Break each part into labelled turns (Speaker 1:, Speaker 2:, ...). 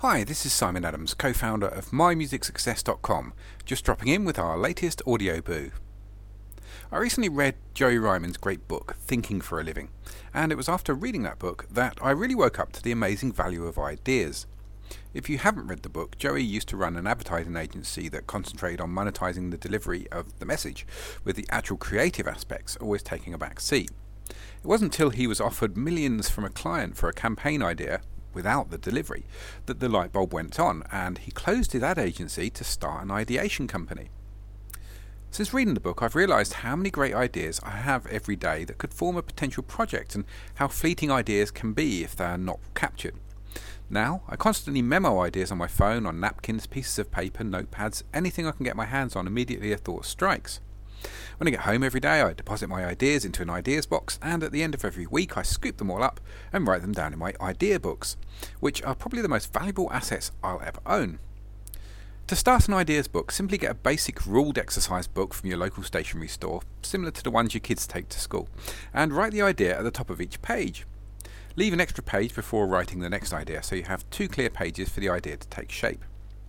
Speaker 1: Hi, this is Simon Adams, co-founder of MyMusicSuccess.com, just dropping in with our latest audio boo. I recently read Joey Ryman's great book, Thinking for a Living, and it was after reading that book that I really woke up to the amazing value of ideas. If you haven't read the book, Joey used to run an advertising agency that concentrated on monetizing the delivery of the message, with the actual creative aspects always taking a back seat. It wasn't until he was offered millions from a client for a campaign idea, without the delivery, that the light bulb went on, and he closed his ad agency to start an ideation company. Since reading the book, I've realised how many great ideas I have every day that could form a potential project, and how fleeting ideas can be if they are not captured. Now, I constantly memo ideas on my phone, on napkins, pieces of paper, notepads, anything I can get my hands on immediately a thought strikes. When I get home every day, I deposit my ideas into an ideas box, and at the end of every week I scoop them all up and write them down in my idea books, which are probably the most valuable assets I'll ever own. To start an ideas book, simply get a basic ruled exercise book from your local stationery store, similar to the ones your kids take to school, and write the idea at the top of each page. Leave an extra page before writing the next idea, so you have 2 clear pages for the idea to take shape.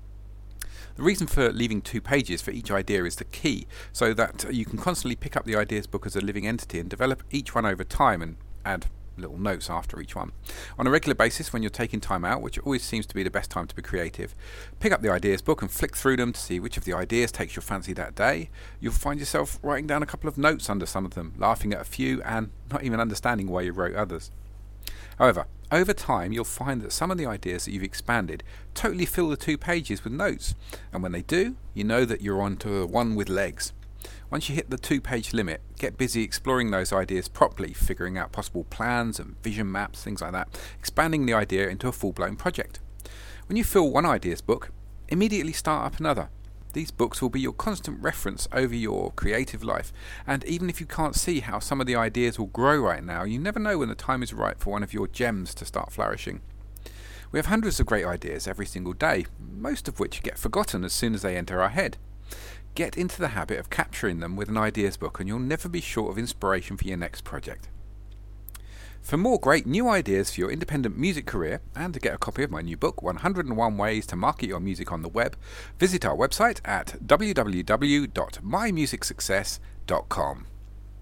Speaker 1: The reason for leaving 2 pages for each idea is the key, so that you can constantly pick up the ideas book as a living entity and develop each one over time and add little notes after each one. On a regular basis, when you're taking time out, which always seems to be the best time to be creative, pick up the ideas book and flick through them to see which of the ideas takes your fancy that day. You'll find yourself writing down a couple of notes under some of them, laughing at a few and not even understanding why you wrote others. However, over time you'll find that some of the ideas that you've expanded totally fill the 2 pages with notes, and when they do, you know that you're on to one with legs. Once you hit the 2-page limit, get busy exploring those ideas properly, figuring out possible plans and vision maps, things like that, expanding the idea into a full-blown project. When you fill one ideas book, immediately start up another. These books will be your constant reference over your creative life, and even if you can't see how some of the ideas will grow right now, you never know when the time is right for one of your gems to start flourishing. We have hundreds of great ideas every single day, most of which get forgotten as soon as they enter our head. Get into the habit of capturing them with an ideas book, and you'll never be short of inspiration for your next project. For more great new ideas for your independent music career, and to get a copy of my new book, 101 Ways to Market Your Music on the Web, visit our website at www.mymusicsuccess.com.